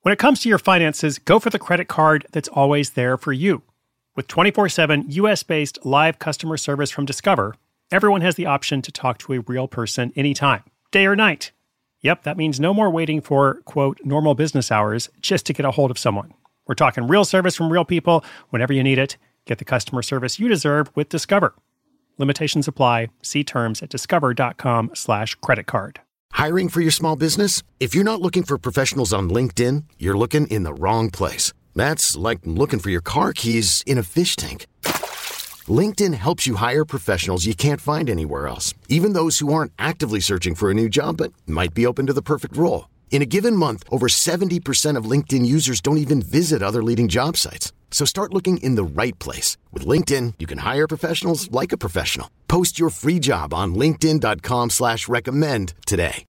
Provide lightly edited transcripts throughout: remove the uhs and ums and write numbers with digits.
When it comes to your finances, go for the credit card that's always there for you. With 24/7 US-based live customer service from Discover, everyone has the option to talk to a real person anytime, day or night. Yep, that means no more waiting for, quote, normal business hours just to get a hold of someone. We're talking real service from real people whenever you need it. Get the customer service you deserve with Discover. Limitations apply. See terms at discover.com/creditcard. Hiring for your small business? If you're not looking for professionals on LinkedIn, you're looking in the wrong place. That's like looking for your car keys in a fish tank. LinkedIn helps you hire professionals you can't find anywhere else, even those who aren't actively searching for a new job but might be open to the perfect role. In a given month, over 70% of LinkedIn users don't even visit other leading job sites. So start looking in the right place. With LinkedIn, you can hire professionals like a professional. Post your free job on linkedin.com/recommend today.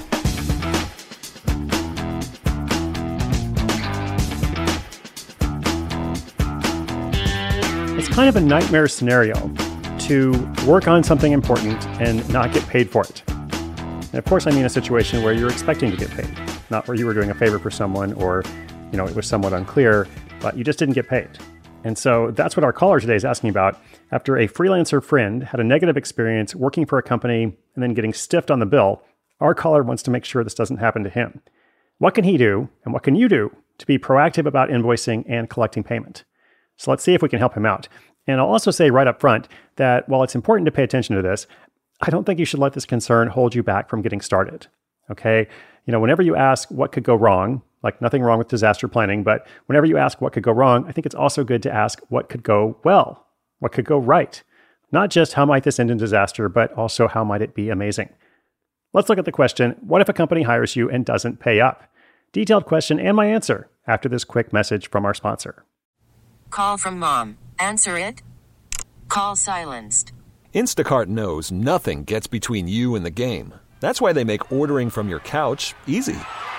It's kind of a nightmare scenario to work on something important and not get paid for it. And of course, I mean a situation where you're expecting to get paid, not where you were doing a favor for someone or, it was somewhat unclear, but you just didn't get paid. And so that's what our caller today is asking about. After a freelancer friend had a negative experience working for a company and then getting stiffed on the bill, our caller wants to make sure this doesn't happen to him. What can he do and what can you do to be proactive about invoicing and collecting payment? So let's see if we can help him out. And I'll also say right up front that while it's important to pay attention to this, I don't think you should let this concern hold you back from getting started. Okay? Whenever you ask what could go wrong, like nothing wrong with disaster planning, but whenever you ask what could go wrong, I think it's also good to ask what could go well, what could go right. Not just how might this end in disaster, but also how might it be amazing. Let's look at the question, what if a company hires you and doesn't pay up? Detailed question and my answer after this quick message from our sponsor. Call from mom. Answer it. Call silenced. Instacart knows nothing gets between you and the game. That's why they make ordering from your couch easy.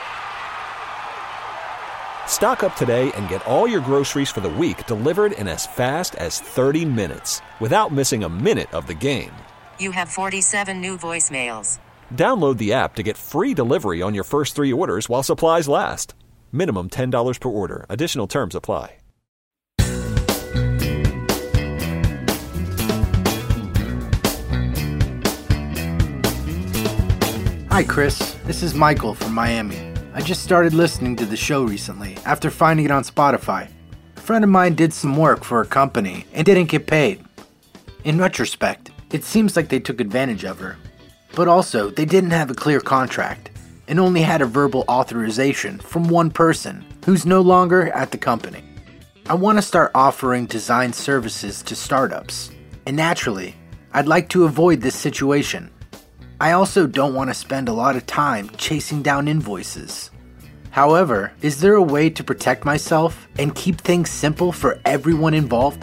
Stock up today and get all your groceries for the week delivered in as fast as 30 minutes without missing a minute of the game. You have 47 new voicemails. Download the app to get free delivery on your first 3 orders while supplies last. Minimum $10 per order. Additional terms apply. Hi, Chris. This is Michael from Miami. I just started listening to the show recently after finding it on Spotify. A friend of mine did some work for a company and didn't get paid. In retrospect, it seems like they took advantage of her. But also, they didn't have a clear contract and only had a verbal authorization from one person who's no longer at the company. I want to start offering design services to startups, and naturally, I'd like to avoid this situation. I also don't want to spend a lot of time chasing down invoices. However, is there a way to protect myself and keep things simple for everyone involved?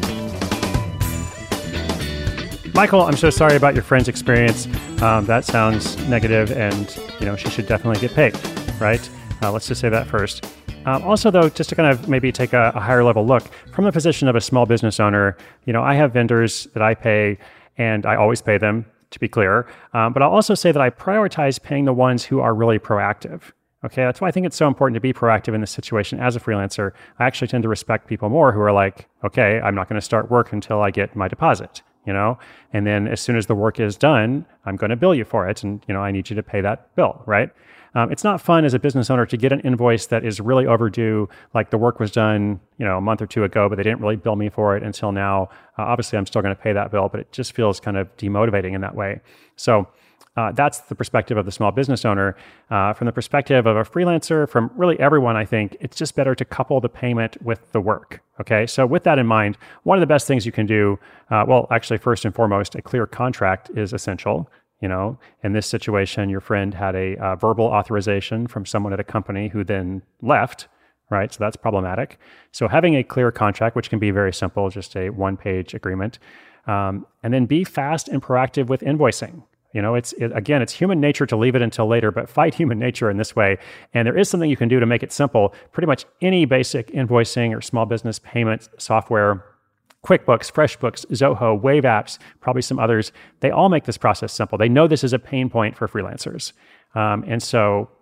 Michael, I'm so sorry about your friend's experience. That sounds negative and, she should definitely get paid, right? Let's just say that first. Also, though, just to kind of maybe take a higher level look, from the position of a small business owner, I have vendors that I pay and I always pay them, to be clear. But I'll also say that I prioritize paying the ones who are really proactive. Okay, that's why I think it's so important to be proactive in this situation as a freelancer. I actually tend to respect people more who are like, okay, I'm not going to start work until I get my deposit, and then as soon as the work is done, I'm going to bill you for it. And, I need you to pay that bill, right? It's not fun as a business owner to get an invoice that is really overdue, like the work was done, a month or two ago, but they didn't really bill me for it until now. Obviously, I'm still going to pay that bill, but it just feels kind of demotivating in that way. So that's the perspective of the small business owner. From the perspective of a freelancer, from really everyone, I think it's just better to couple the payment with the work. Okay, so with that in mind, one of the best things you can do, actually, first and foremost, a clear contract is essential. In this situation, your friend had a verbal authorization from someone at a company who then left, right? So that's problematic. So having a clear contract, which can be very simple, just a one-page agreement, and then be fast and proactive with invoicing. It's human nature to leave it until later, but fight human nature in this way. And there is something you can do to make it simple. Pretty much any basic invoicing or small business payment software, QuickBooks, FreshBooks, Zoho, Wave Apps, probably some others, they all make this process simple. They know this is a pain point for freelancers. And so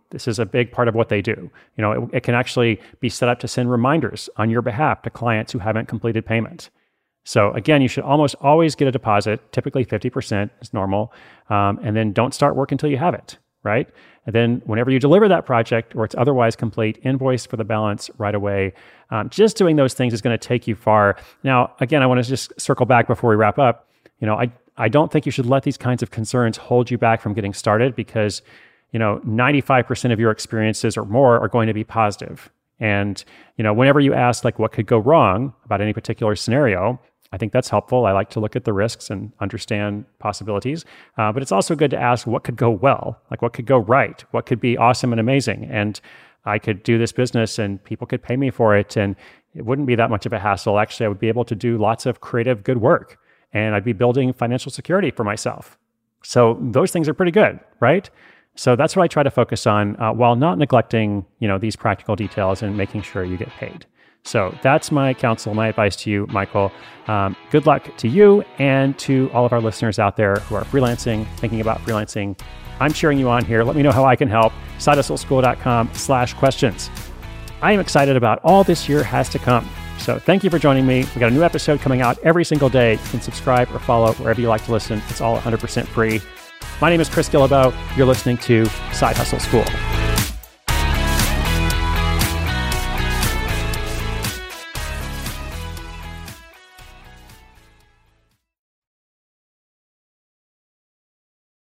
This is a big part of what they do. It can actually be set up to send reminders on your behalf to clients who haven't completed payment. So again, you should almost always get a deposit, typically 50% is normal, and then don't start work until you have it, right? And then whenever you deliver that project or it's otherwise complete, invoice for the balance right away. Just doing those things is going to take you far. Now, again, I want to just circle back before we wrap up. I don't think you should let these kinds of concerns hold you back from getting started because 95% of your experiences or more are going to be positive. And, whenever you ask like what could go wrong about any particular scenario, I think that's helpful. I like to look at the risks and understand possibilities. But it's also good to ask what could go well, like what could go right, what could be awesome and amazing. And I could do this business and people could pay me for it. And it wouldn't be that much of a hassle. Actually, I would be able to do lots of creative, good work. And I'd be building financial security for myself. So those things are pretty good, right? So that's what I try to focus on while not neglecting, these practical details and making sure you get paid. So that's my counsel, my advice to you, Michael. Good luck to you and to all of our listeners out there who are freelancing, thinking about freelancing. I'm cheering you on here. Let me know how I can help. SideHustleSchool.com/questions. I am excited about all this year has to come. So thank you for joining me. We got a new episode coming out every single day. You can subscribe or follow wherever you like to listen. It's all 100% free. My name is Chris Guillebeau. You're listening to Side Hustle School.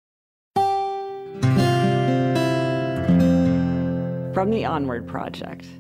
From the Onward Project.